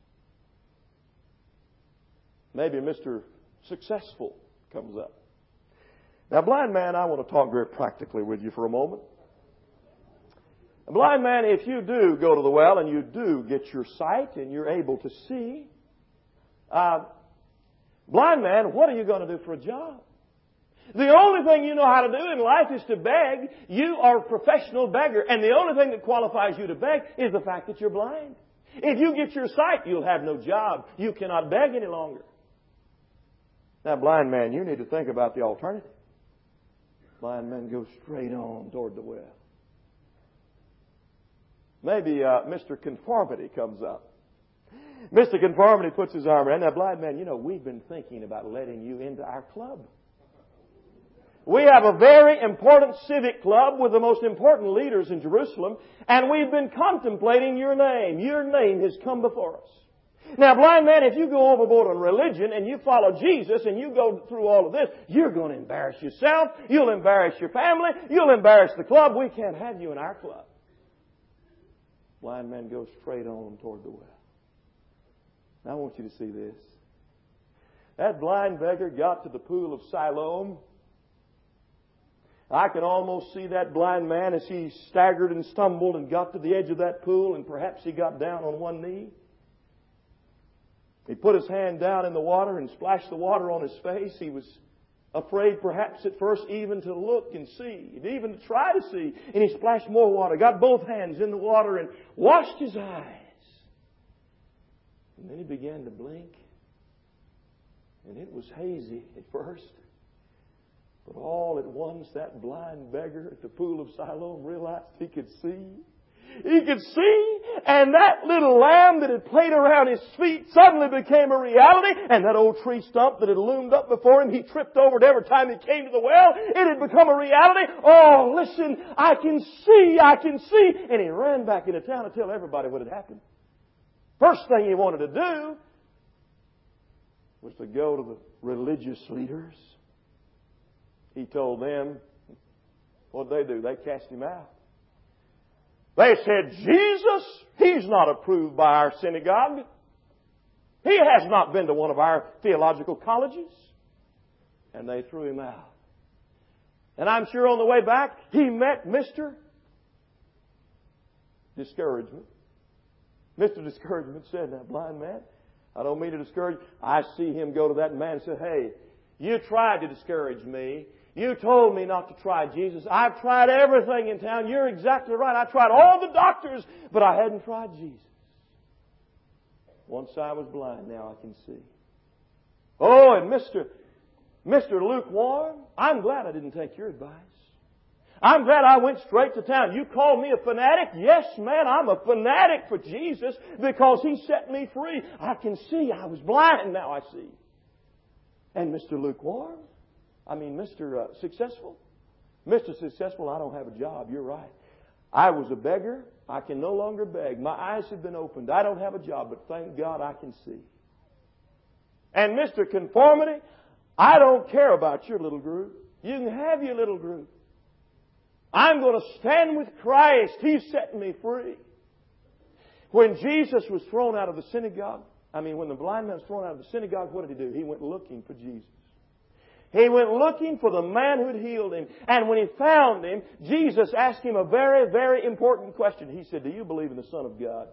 Maybe Mister Successful comes up. Now, blind man, I want to talk very practically with you for a moment. Blind man, if you do go to the well and you do get your sight and you're able to see, uh, blind man, what are you going to do for a job? The only thing you know how to do in life is to beg. You are a professional beggar, and the only thing that qualifies you to beg is the fact that you're blind. If you get your sight, you'll have no job. You cannot beg any longer. Now, blind man, you need to think about the alternative. Blind man goes straight on toward the well. Maybe uh, Mister Conformity comes up. Mister Conformity puts his arm around. Now, blind man, you know, we've been thinking about letting you into our club. We have a very important civic club with the most important leaders in Jerusalem, and we've been contemplating your name. Your name has come before us. Now, blind man, if you go overboard on religion and you follow Jesus and you go through all of this, you're going to embarrass yourself. You'll embarrass your family. You'll embarrass the club. We can't have you in our club. Blind man goes straight on toward the well. Now, I want you to see this. That blind beggar got to the pool of Siloam. I can almost see that blind man as he staggered and stumbled and got to the edge of that pool, and perhaps he got down on one knee. He put his hand down in the water and splashed the water on his face. He was Afraid perhaps at first even to look and see, and even to try to see. And he splashed more water, got both hands in the water and washed his eyes. And then he began to blink. And it was hazy at first. But all at once that blind beggar at the pool of Siloam realized he could see. He could see, and that little lamb that had played around his feet suddenly became a reality, and that old tree stump that had loomed up before him, he tripped over it every time he came to the well. It had become a reality. Oh, listen, I can see, I can see. And he ran back into town to tell everybody what had happened. First thing he wanted to do was to go to the religious leaders. He told them, what did they do? They cast him out. They said, Jesus, He's not approved by our synagogue. He has not been to one of our theological colleges. And they threw him out. And I'm sure on the way back, he met Mister Discouragement. Mister Discouragement said, now, blind man, I don't mean to discourage you. I see him go to that man and say, hey, you tried to discourage me. You told me not to try Jesus. I've tried everything in town. You're exactly right. I tried all the doctors, but I hadn't tried Jesus. Once I was blind, now I can see. Oh, and Mister Mister Lukewarm, I'm glad I didn't take your advice. I'm glad I went straight to town. You called me a fanatic? Yes, man, I'm a fanatic for Jesus because He set me free. I can see. I was blind, now I see. And Mister Lukewarm, I mean, Mister Uh, successful. Mister Successful, I don't have a job. You're right. I was a beggar. I can no longer beg. My eyes have been opened. I don't have a job, but thank God I can see. And Mister Conformity, I don't care about your little group. You can have your little group. I'm going to stand with Christ. He's setting me free. When Jesus was thrown out of the synagogue, I mean, when the blind man was thrown out of the synagogue, what did He do? He went looking for Jesus. He went looking for the man who had healed him. And when he found him, Jesus asked him a very, very important question. He said, do you believe in the Son of God?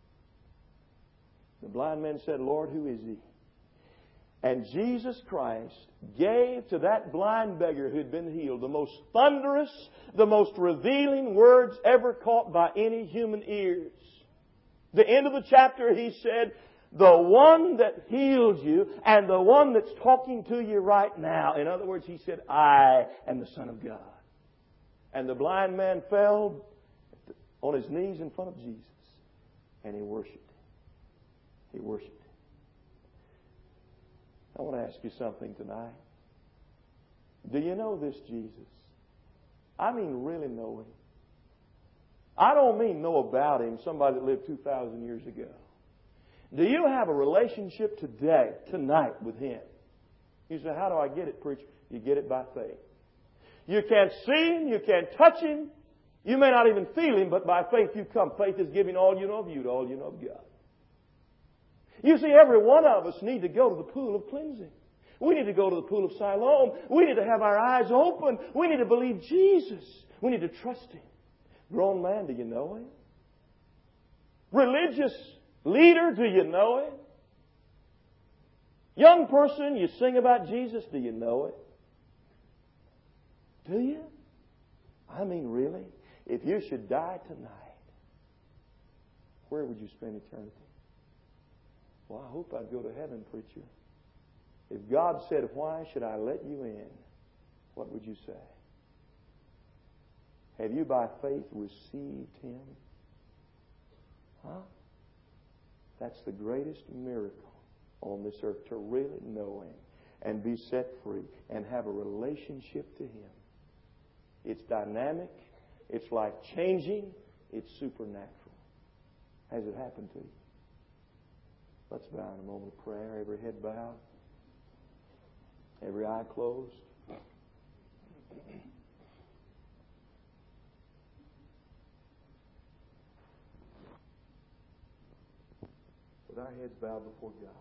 The blind man said, Lord, who is He? And Jesus Christ gave to that blind beggar who had been healed the most thunderous, the most revealing words ever caught by any human ears. The end of the chapter, He said, the one that healed you and the one that's talking to you right now. In other words, He said, I am the Son of God. And the blind man fell on his knees in front of Jesus. And he worshipped Him. He worshipped Him. I want to ask you something tonight. Do you know this Jesus? I mean really know Him. I don't mean know about Him, somebody that lived two thousand years ago. Do you have a relationship today, tonight, with Him? You say, how do I get it, preacher? You get it by faith. You can't see Him. You can't touch Him. You may not even feel Him, but by faith you come. Faith is giving all you know of you to all you know of God. You see, every one of us need to go to the pool of cleansing. We need to go to the pool of Siloam. We need to have our eyes open. We need to believe Jesus. We need to trust Him. Grown man, do you know Him? Religious leader, do you know Him? Young person, you sing about Jesus, do you know it? Do you? I mean, really? If you should die tonight, where would you spend eternity? Well, I hope I'd go to heaven, preacher. If God said, why should I let you in? What would you say? Have you by faith received Him? Huh? That's the greatest miracle on this earth, to really know Him and be set free and have a relationship to Him. It's dynamic. It's life-changing. It's supernatural. Has it happened to you? Let's bow in a moment of prayer. Every head bowed. Every eye closed. With our heads bowed before God,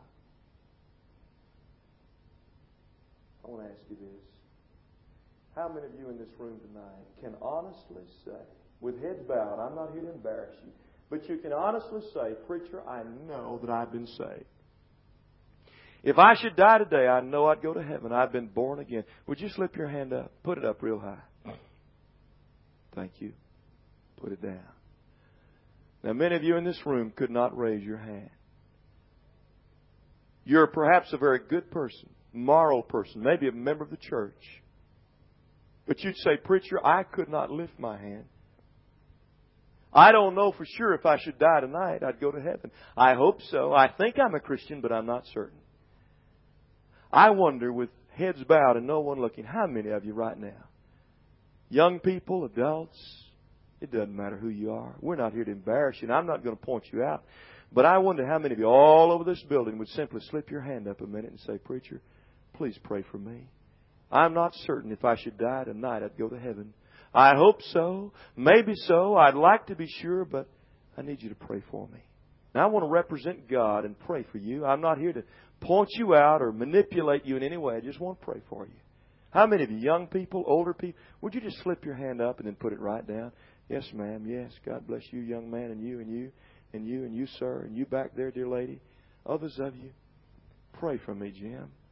I want to ask you this. How many of you in this room tonight can honestly say, with heads bowed, I'm not here to embarrass you, but you can honestly say, preacher, I know that I've been saved. If I should die today, I know I'd go to heaven. I've been born again. Would you slip your hand up? Put it up real high. Thank you. Put it down. Now, many of you in this room could not raise your hand. You're perhaps a very good person, moral person, maybe a member of the church. But you'd say, preacher, I could not lift my hand. I don't know for sure if I should die tonight, I'd go to heaven. I hope so. I think I'm a Christian, but I'm not certain. I wonder, with heads bowed and no one looking, how many of you right now? Young people, adults, it doesn't matter who you are. We're not here to embarrass you, and I'm not going to point you out. But I wonder how many of you all over this building would simply slip your hand up a minute and say, preacher, please pray for me. I'm not certain if I should die tonight, I'd go to heaven. I hope so. Maybe so. I'd like to be sure, but I need you to pray for me. Now, I want to represent God and pray for you. I'm not here to point you out or manipulate you in any way. I just want to pray for you. How many of you, young people, older people, would you just slip your hand up and then put it right down? Yes, ma'am. Yes. God bless you, young man, and you, and you, and you, and you, sir, and you back there, dear lady. Others of you, pray for me, Jim.